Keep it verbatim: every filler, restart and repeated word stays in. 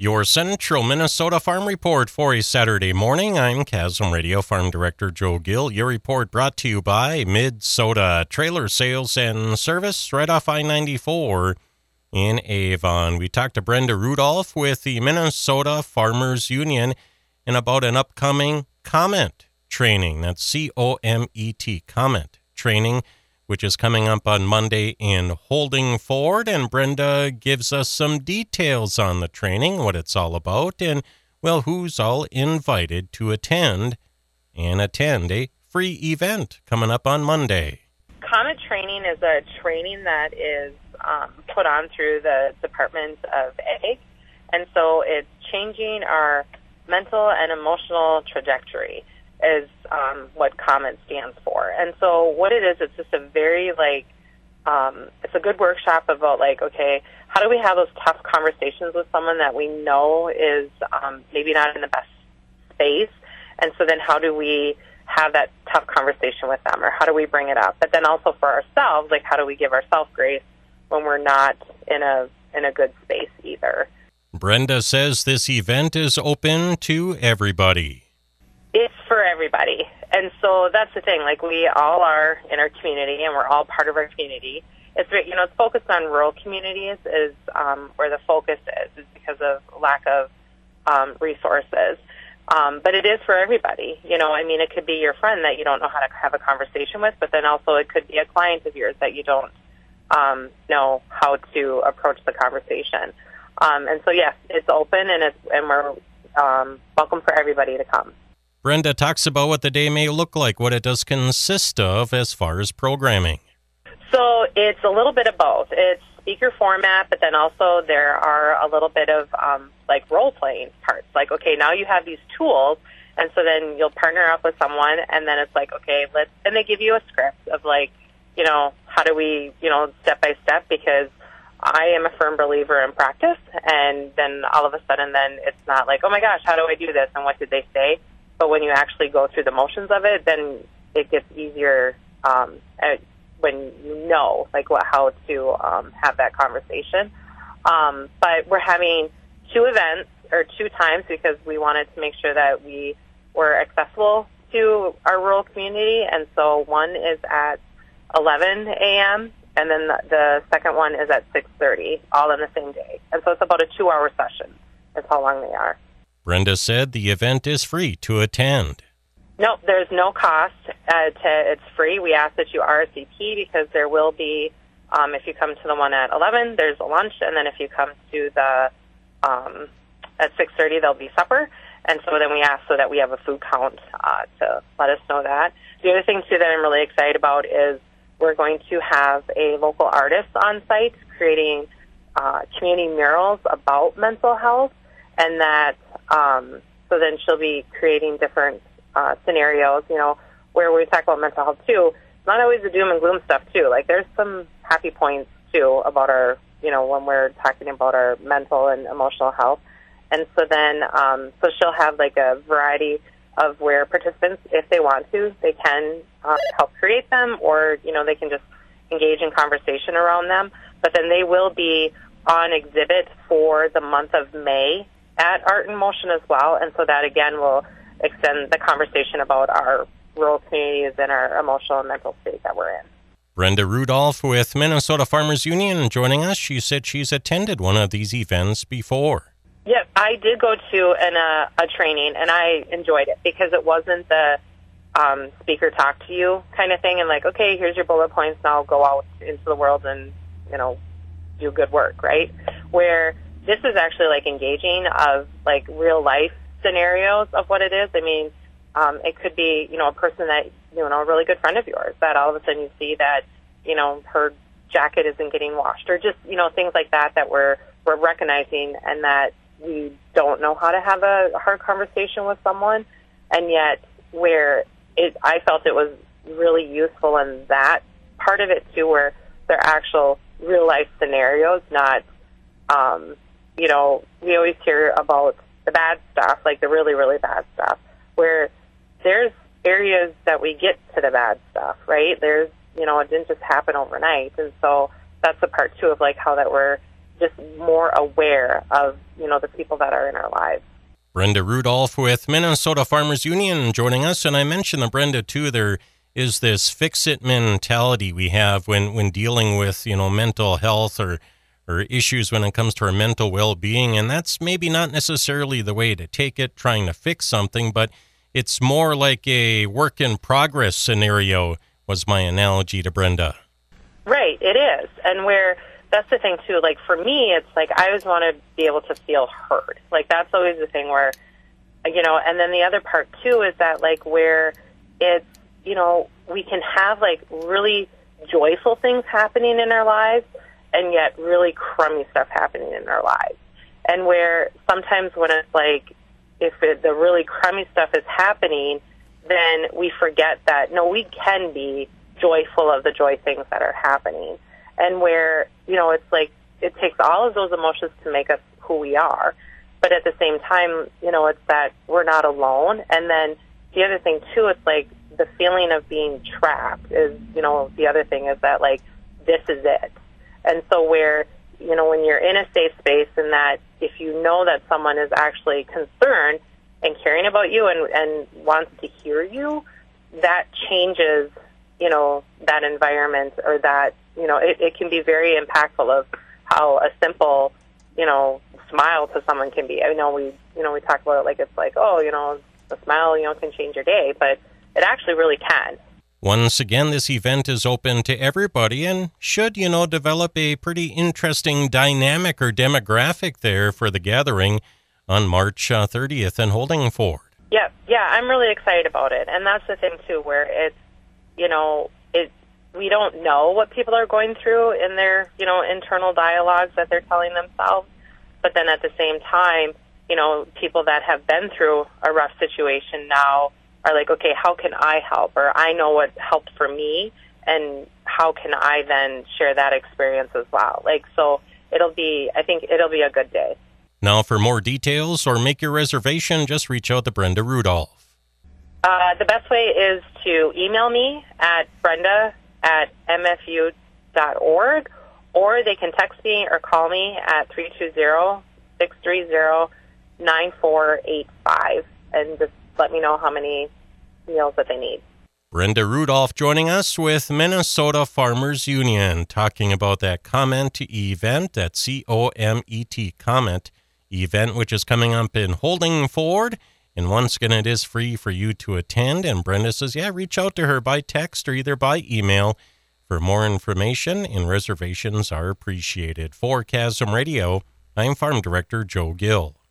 Your Central Minnesota Farm Report for a Saturday morning. I'm Chasm Radio Farm Director Joe Gill. Your report brought to you by Mid-Soda Trailer Sales and Service right off I ninety-four in Avon. We talked to Brenda Rudolph with the Minnesota Farmers Union and about an upcoming COMMET training. That's C O M E T, COMMET training, which is coming up on Monday in Holding Ford. And Brenda gives us some details on the training, what it's all about, and, well, who's all invited to attend and attend a free event coming up on Monday. COMMET training is a training that is um, put on through the Department of Ag, and so it's changing our mental and emotional trajectory is um, what COMMET stands for. And so what it is, it's just a very, like, um, it's a good workshop about, like, okay, how do we have those tough conversations with someone that we know is um, maybe not in the best space? And so then how do we have that tough conversation with them, or how do we bring it up? But then also for ourselves, like, how do we give ourselves grace when we're not in a in a good space either? Brenda says this event is open to everybody. It's for everybody. And so that's the thing. Like, we all are in our community, and we're all part of our community. It's, you know, it's focused on rural communities is um, where the focus is, is because of lack of um, resources. Um, but it is for everybody. You know, I mean, it could be your friend that you don't know how to have a conversation with, but then also it could be a client of yours that you don't um, know how to approach the conversation. Um, and so, yes, it's open, and, it's, and we're um, welcome for everybody to come. Brenda talks about what the day may look like, what it does consist of as far as programming. So it's a little bit of both. It's speaker format, but then also there are a little bit of um, like role-playing parts. Like, okay, now you have these tools, and so then you'll partner up with someone, and then it's like, okay, let's, and they give you a script of like, you know, how do we, you know, step by step, because I am a firm believer in practice, and then all of a sudden then it's not like, oh my gosh, how do I do this, and what did they say? But when you actually go through the motions of it, then it gets easier um, at, when you know, like, what, how to um, have that conversation. Um, but we're having two events, or two times, because we wanted to make sure that we were accessible to our rural community. And so one is at eleven a.m., and then the, the second one is at six thirty, all in the same day. And so it's about a two-hour session. That's how long they are. Brenda said the event is free to attend. No, there's no cost. Uh, to, it's free. We ask that you R S V P, because there will be, um, if you come to the one at eleven, there's a lunch, and then if you come to the um, at six thirty, there'll be supper. And so then we ask so that we have a food count uh, to let us know that. The other thing, too, that I'm really excited about is we're going to have a local artist on site creating uh, community murals about mental health, and that um, so then she'll be creating different uh, scenarios, you know, where we talk about mental health, too. It's not always the doom and gloom stuff, too. Like, there's some happy points, too, about our, you know, when we're talking about our mental and emotional health. And so then, um, so she'll have, like, a variety of where participants, if they want to, they can uh, help create them, or, you know, they can just engage in conversation around them. But then they will be on exhibit for the month of May at Art in Motion as well. And so that, again, will extend the conversation about our rural communities and our emotional and mental state that we're in. Brenda Rudolph with Minnesota Farmers Union joining us. She said she's attended one of these events before. Yep, I did go to an, uh, a training, and I enjoyed it, because it wasn't the um, speaker talk to you kind of thing, and like, okay, here's your bullet points, now go out into the world and, you know, do good work, right? Where this is actually like engaging of like real life scenarios of what it is. I mean, um, it could be, you know, a person that, you know, a really good friend of yours that all of a sudden you see that, you know, her jacket isn't getting washed, or just, you know, things like that that we're, we're recognizing, and that we don't know how to have a hard conversation with someone, and yet where it, I felt it was really useful in that part of it too, where they're actual real life scenarios, not, um, you know, we always hear about the bad stuff, like the really, really bad stuff, where there's areas that we get to the bad stuff, right? There's, you know, it didn't just happen overnight. And so that's the part too of like how that we're just more aware of, you know, the people that are in our lives. Brenda Rudolph with Minnesota Farmers Union joining us. And I mentioned to Brenda, too, there is this fix-it mentality we have when, when dealing with, you know, mental health or, or issues when it comes to our mental well-being. And that's maybe not necessarily the way to take it, trying to fix something, but it's more like a work-in-progress scenario, was my analogy to Brenda. Right, it is. And where that's the thing, too. Like, for me, it's like I always want to be able to feel heard. Like, that's always the thing where, you know, and then the other part, too, is that, like, where it's, you know, we can have, like, really joyful things happening in our lives and yet really crummy stuff happening in our lives. And where sometimes when it's, like, if it, the really crummy stuff is happening, then we forget that, no, we can be joyful of the joy things that are happening. And where, you know, it's like it takes all of those emotions to make us who we are. But at the same time, you know, it's that we're not alone. And then the other thing, too, it's like the feeling of being trapped is, you know, the other thing is that, like, this is it. And so where, you know, when you're in a safe space and that if you know that someone is actually concerned and caring about you and, and wants to hear you, that changes, you know, that environment or that, you know, it, it can be very impactful of how a simple, you know, smile to someone can be. I know we, you know, we talk about it like it's like, oh, you know, a smile, you know, can change your day, but it actually really can. Once again, this event is open to everybody and should, you know, develop a pretty interesting dynamic or demographic there for the gathering on March uh, thirtieth in Holdingford. Yeah, yeah, I'm really excited about it. And that's the thing, too, where it's, you know, it, we don't know what people are going through in their, you know, internal dialogues that they're telling themselves. But then at the same time, you know, people that have been through a rough situation now are like, okay, how can I help? Or I know what helped for me, and how can I then share that experience as well? Like, so it'll be, I think it'll be a good day. Now, for more details or make your reservation, just reach out to Brenda Rudolph. Uh, the best way is to email me at brenda at m f u dot org, or they can text me or call me at three two zero, six three zero, nine four eight five, and just let me know how many meals that they need. Brenda Rudolph joining us with Minnesota Farmers Union, talking about that comment event, that C O M E T comment event, which is coming up in Holdingford. And once again, it is free for you to attend. And Brenda says, yeah, reach out to her by text or either by email for more information, and reservations are appreciated. For Chasm Radio, I'm Farm Director Joe Gill.